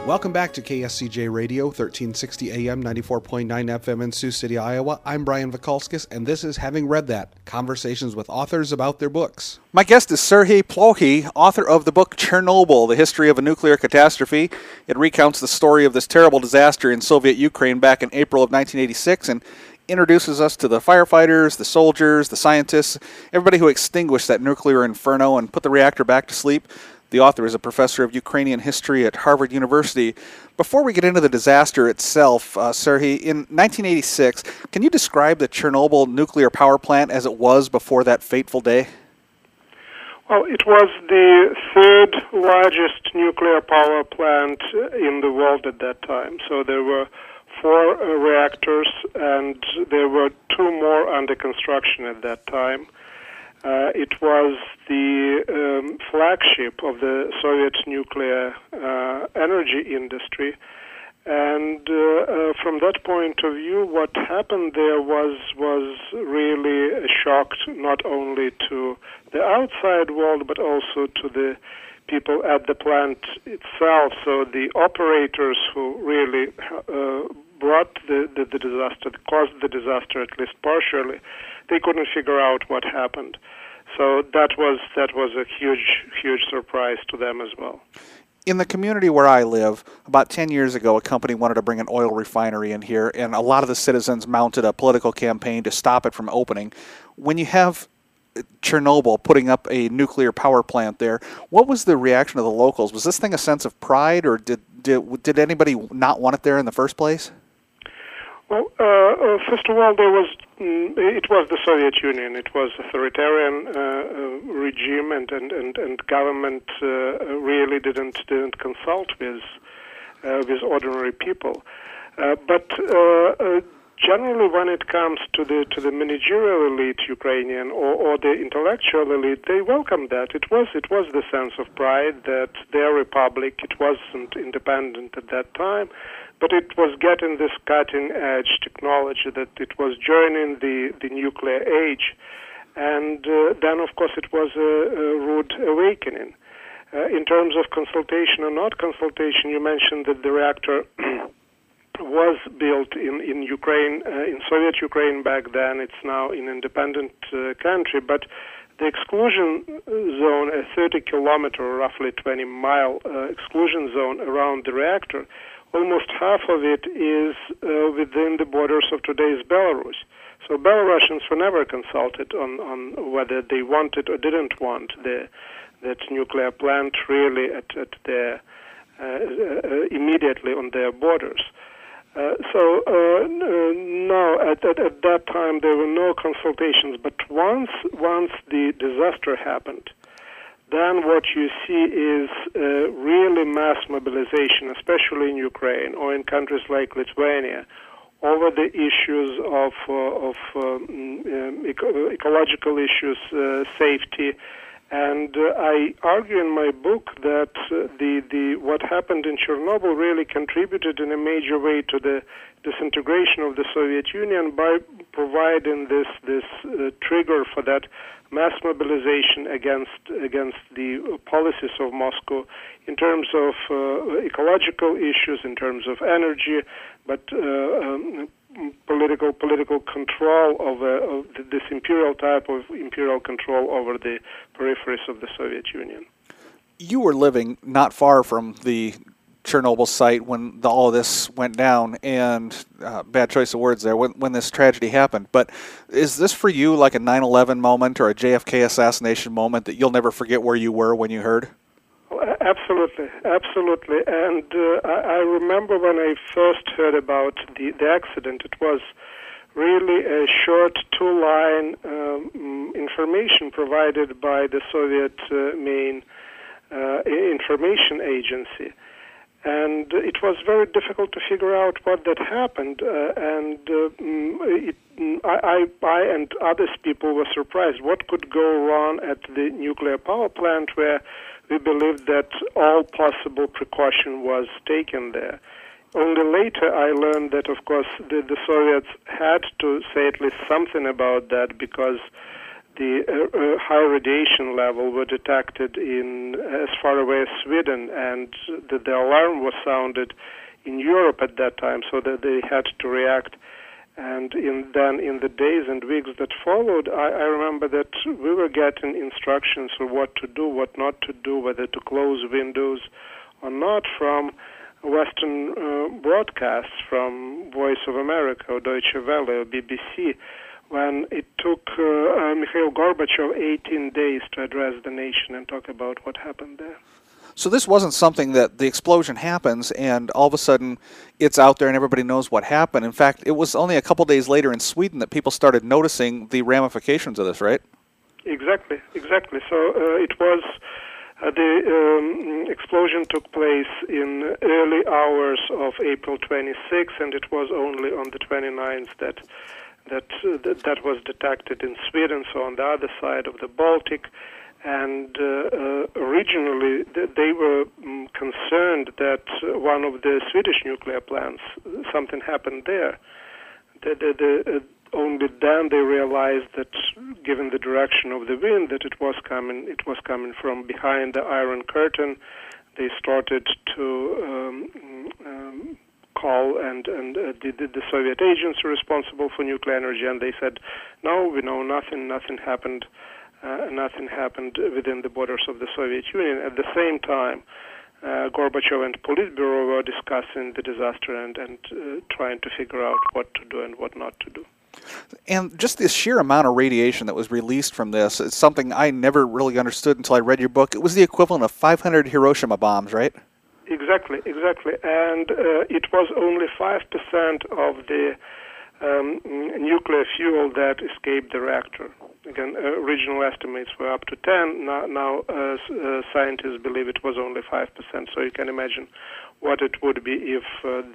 Welcome back to KSCJ Radio, 1360 AM, 94.9 FM in Sioux City, Iowa. I'm Brian Vikalskis, and this is Having Read That, conversations with authors about their books. My guest is Serhiy Plokhy, author of the book Chernobyl, The History of a Nuclear Catastrophe. It recounts the story of this terrible disaster in Soviet Ukraine back in April of 1986 and introduces us to the firefighters, the soldiers, the scientists, everybody who extinguished that nuclear inferno and put the reactor back to sleep. The author is a professor of Ukrainian history at Harvard University. Before we get into the disaster itself, Serhiy, in 1986, can you describe the Chernobyl nuclear power plant as it was before that fateful day? Well, it was the third largest nuclear power plant in the world at that time. So there were 4 reactors, and there were 2 more under construction at that time. It was the flagship of the Soviet nuclear energy industry. And from that point of view, what happened there was really a shock not only to the outside world, but also to the people at the plant itself. So the operators who really brought the disaster, caused the disaster at least partially, they couldn't figure out what happened. So that was a huge surprise to them as well. In the community where I live, about 10 years ago, a company wanted to bring an oil refinery in here, and a lot of the citizens mounted a political campaign to stop it from opening. When you have Chernobyl putting up a nuclear power plant there, what was the reaction of the locals? Was this thing a sense of pride, or did anybody not want it there in the first place? Well, first of all, it was the Soviet Union. It was authoritarian regime, and government really didn't consult with ordinary people. But generally, when it comes to the managerial elite Ukrainian or the intellectual elite, they welcomed that. It was the sense of pride that their republic, it wasn't independent at that time, but it was getting this cutting-edge technology, that it was joining the nuclear age. And then, of course, it was a rude awakening. In terms of consultation or not consultation, you mentioned that the reactor was built in Ukraine, in Soviet Ukraine back then. It's now an independent country, but the exclusion zone, a 30-kilometer, roughly 20-mile exclusion zone around the reactor, almost half of it is within the borders of today's Belarus. So Belarusians were never consulted on whether they wanted or didn't want that nuclear plant really at their immediately on their borders. No, at that time there were no consultations. But once the disaster happened, then what you see is really mass mobilization, especially in Ukraine or in countries like Lithuania, over the issues of ecological issues, safety. And I argue in my book that what happened in Chernobyl really contributed in a major way to the disintegration of the Soviet Union by providing this trigger for that mass mobilization against the policies of Moscow in terms of ecological issues, in terms of energy, but political control of this imperial type of imperial control over the peripheries of the Soviet Union. You were living not far from the Chernobyl site when all of this went down, and bad choice of words there, when this tragedy happened. But is this for you like a 9/11 moment or a JFK assassination moment that you'll never forget where you were when you heard? Absolutely. And I remember when I first heard about the accident, it was really a short 2-line information provided by the Soviet main information agency. And it was very difficult to figure out what that happened. I and others people were surprised. What could go wrong at the nuclear power plant where we believed that all possible precaution was taken there? Only later I learned that, of course, the Soviets had to say at least something about that, because the high radiation level were detected in as far away as Sweden, and the alarm was sounded in Europe at that time, so that they had to react. And then in the days and weeks that followed, I remember that we were getting instructions for what to do, what not to do, whether to close windows or not from Western broadcasts, from Voice of America or Deutsche Welle or BBC, when it took Mikhail Gorbachev 18 days to address the nation and talk about what happened there. So this wasn't something that the explosion happens and all of a sudden it's out there and everybody knows what happened. In fact, it was only a couple days later in Sweden that people started noticing the ramifications of this, right? Exactly. So it was the explosion took place in early hours of April 26, and it was only on the 29th that was detected in Sweden, so on the other side of the Baltic. And originally, they were concerned that one of the Swedish nuclear plants, something happened there. Only then they realized that, given the direction of the wind, that it was coming from behind the Iron Curtain. They started to call and the Soviet agents responsible for nuclear energy, and they said, "No, we know nothing. Nothing happened." Nothing happened within the borders of the Soviet Union. At the same time, Gorbachev and Politburo were discussing the disaster and trying to figure out what to do and what not to do. And just the sheer amount of radiation that was released from this is something I never really understood until I read your book. It was the equivalent of 500 Hiroshima bombs, right? Exactly. And it was only 5% of the nuclear fuel that escaped the reactor. Again, original estimates were up to 10. Now scientists believe it was only 5%. So you can imagine what it would be if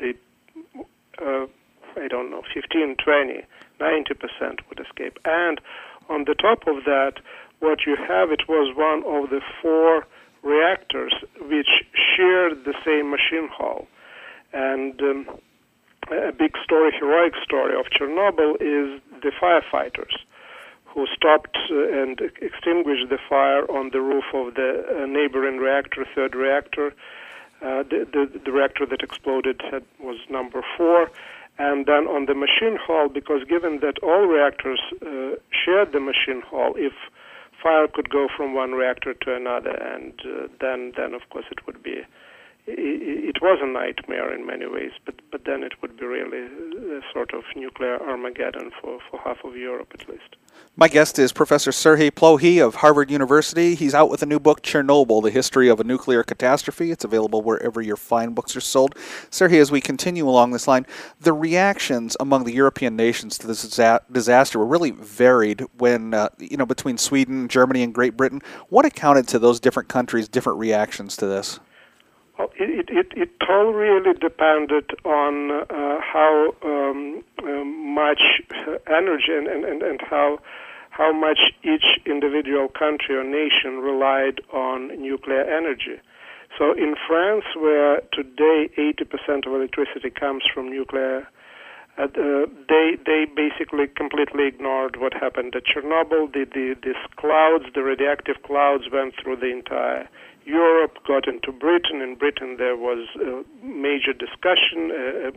15, 20, 90% would escape. And on the top of that, what you have, it was one of the 4 reactors which shared the same machine hull. And a big story, heroic story of Chernobyl is the firefighters who stopped and extinguished the fire on the roof of the neighboring reactor, third reactor. The reactor that exploded was number 4. And then on the machine hull, because given that all reactors shared the machine hull, if fire could go from one reactor to another, and then of course it would be, it was a nightmare in many ways, but then it would be really a sort of nuclear Armageddon for half of Europe at least. My guest is Professor Serhiy Plokhy of Harvard University. He's out with a new book, Chernobyl, The History of a Nuclear Catastrophe. It's available wherever your fine books are sold. Serhiy, as we continue along this line, the reactions among the European nations to this disaster were really varied when, between Sweden, Germany, and Great Britain. What accounted to those different countries' different reactions to this? Well, it all really depended on how much energy and how much each individual country or nation relied on nuclear energy. So in France, where today 80% of electricity comes from nuclear, they basically completely ignored what happened at Chernobyl. These clouds, the radioactive clouds, went through the entire Europe, got into Britain. In Britain, there was a major discussion,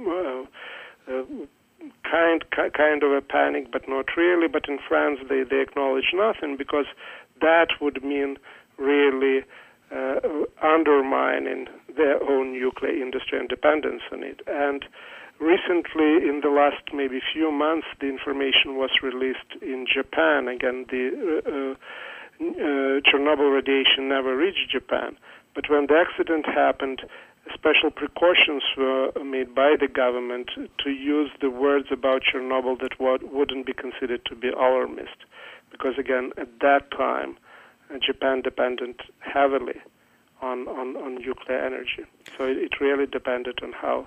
kind of a panic, but not really. But in France, they acknowledged nothing, because that would mean really undermining their own nuclear industry and dependence on it. And recently, in the last maybe few months, the information was released in Japan. Again, the Chernobyl radiation never reached Japan. But when the accident happened, special precautions were made by the government to use the words about Chernobyl that wouldn't be considered to be alarmist. Because again, at that time, Japan depended heavily on nuclear energy. So it really depended on how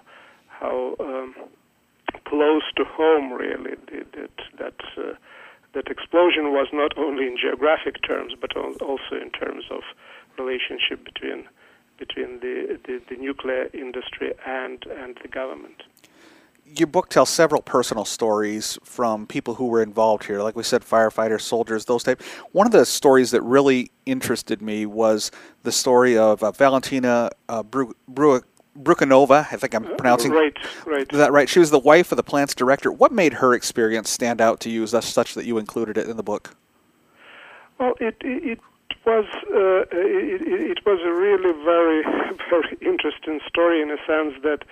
close to home really that explosion was, not only in geographic terms but also in terms of relationship between the nuclear industry and the government. Your book tells several personal stories from people who were involved here. Like we said, firefighters, soldiers, those type. One of the stories that really interested me was the story of Valentina Brukanova. I think I'm pronouncing right. that right. She was the wife of the plant's director. What made her experience stand out to you, such that you included it in the book? Well, it was it was a really very very interesting story in a sense that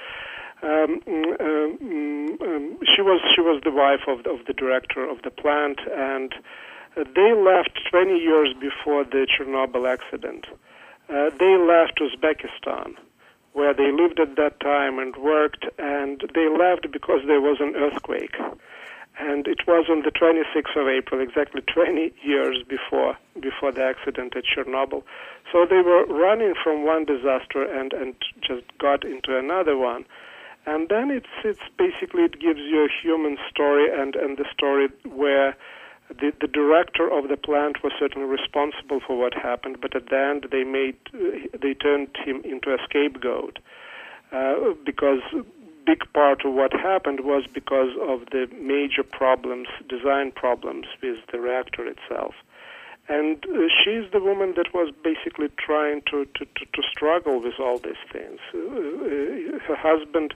she was the wife of the director of the plant, and they left 20 years before the Chernobyl accident. They left Uzbekistan, where they lived at that time and worked, and they left because there was an earthquake. And it was on the 26th of April, exactly 20 years before the accident at Chernobyl. So they were running from one disaster and just got into another one. And then it's basically, it gives you a human story and the story where the director of the plant was certainly responsible for what happened, but at the end they turned him into a scapegoat because big part of what happened was because of the major problems, design problems with the reactor itself. And she's the woman that was basically trying to struggle with all these things. Her husband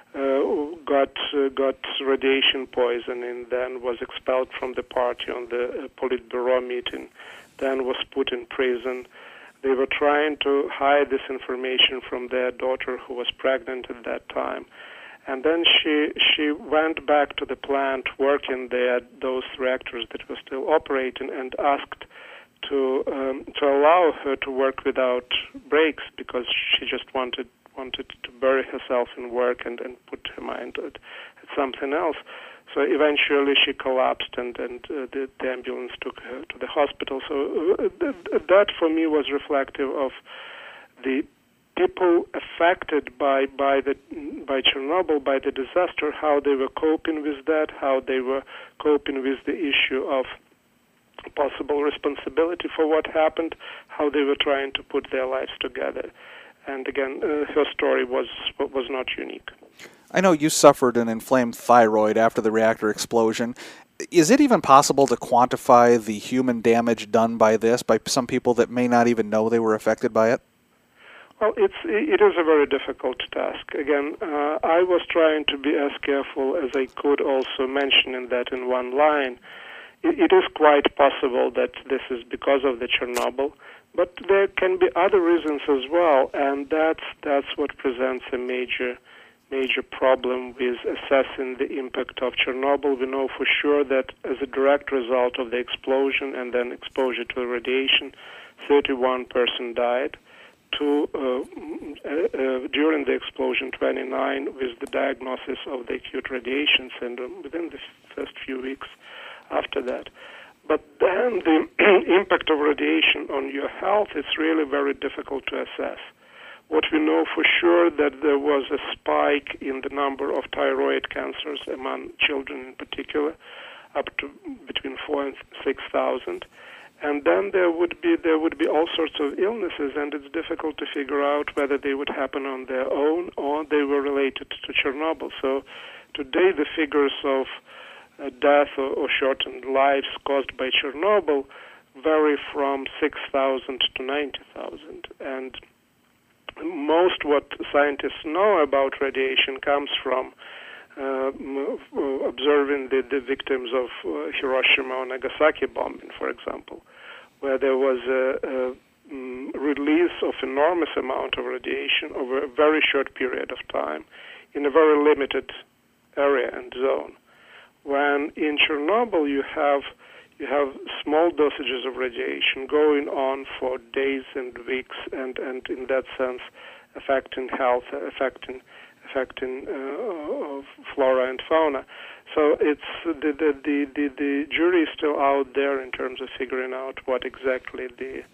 got radiation poisoning, then was expelled from the party on the Politburo meeting, then was put in prison. They were trying to hide this information from their daughter, who was pregnant at that time. And then she went back to the plant, working there, those reactors that were still operating, and asked to allow her to work without breaks, because she just wanted to bury herself in work and put her mind at something else. So eventually she collapsed, and the ambulance took her to the hospital. So that for me was reflective of the people affected by Chernobyl, by the disaster, how they were coping with that, how they were coping with the issue of possible responsibility for what happened, how they were trying to put their lives together. And again, her story was not unique. I know you suffered an inflamed thyroid after the reactor explosion. Is it even possible to quantify the human damage done by this, by some people that may not even know they were affected by it? Well, it is a very difficult task. Again, I was trying to be as careful as I could, also mentioning that in one line. It is quite possible that this is because of the Chernobyl, but there can be other reasons as well, and that's what presents a major problem with assessing the impact of Chernobyl. We know for sure that as a direct result of the explosion and then exposure to the radiation, 31 persons died. During the explosion, 29 with the diagnosis of the acute radiation syndrome within the first few weeks after that. But then the impact of radiation on your health is really very difficult to assess. What we know for sure that there was a spike in the number of thyroid cancers among children in particular, up to between 4,000 and 6,000. And then there would be all sorts of illnesses, and it's difficult to figure out whether they would happen on their own or they were related to Chernobyl. So today the figures of death or shortened lives caused by Chernobyl vary from 6,000 to 90,000. And most what scientists know about radiation comes from observing the victims of Hiroshima or Nagasaki bombing, for example, where there was a release of enormous amount of radiation over a very short period of time in a very limited area and zone. When in Chernobyl you have small dosages of radiation going on for days and weeks, and in that sense affecting health, affecting flora and fauna. So it's the jury is still out there in terms of figuring out what exactly the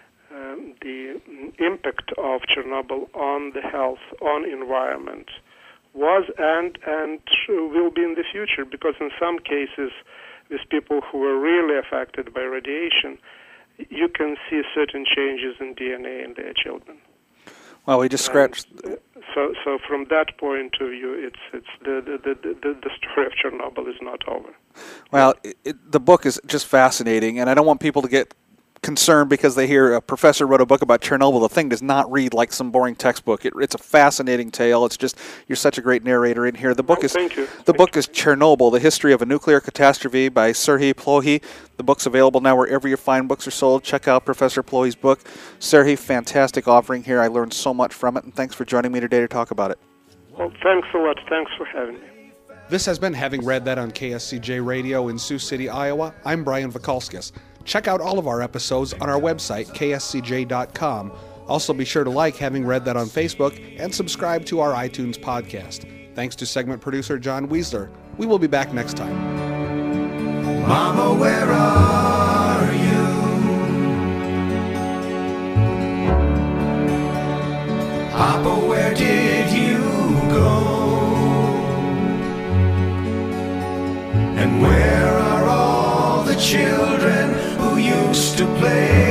impact of Chernobyl on the health, on environment was and will be in the future, because in some cases with people who were really affected by radiation, you can see certain changes in DNA in their children. Well, we just scratched. So from that point of view, it's the story of Chernobyl is not over. Well, the book is just fascinating, and I don't want people to get concerned because they hear a professor wrote a book about Chernobyl. The thing does not read like some boring textbook. It's a fascinating tale. It's just, you're such a great narrator in here. The book is thank you. The book is Chernobyl: The History of a Nuclear Catastrophe by Serhiy Plokhii. The book's available now wherever your fine books are sold. Check out Professor Plokhei's book. Serhiy, fantastic offering here. I learned so much from it, and thanks for joining me today to talk about it. Well, thanks a lot. Thanks for having me. This has been Having Read That on KSCJ Radio in Sioux City, Iowa. I'm Brian Vikalskis. Check out all of our episodes on our website, kscj.com. Also, be sure to like Having Read That on Facebook and subscribe to our iTunes podcast. Thanks to segment producer John Weisler. We will be back next time. Mama, where are you? Papa, where did you go? And where are all the children who used to play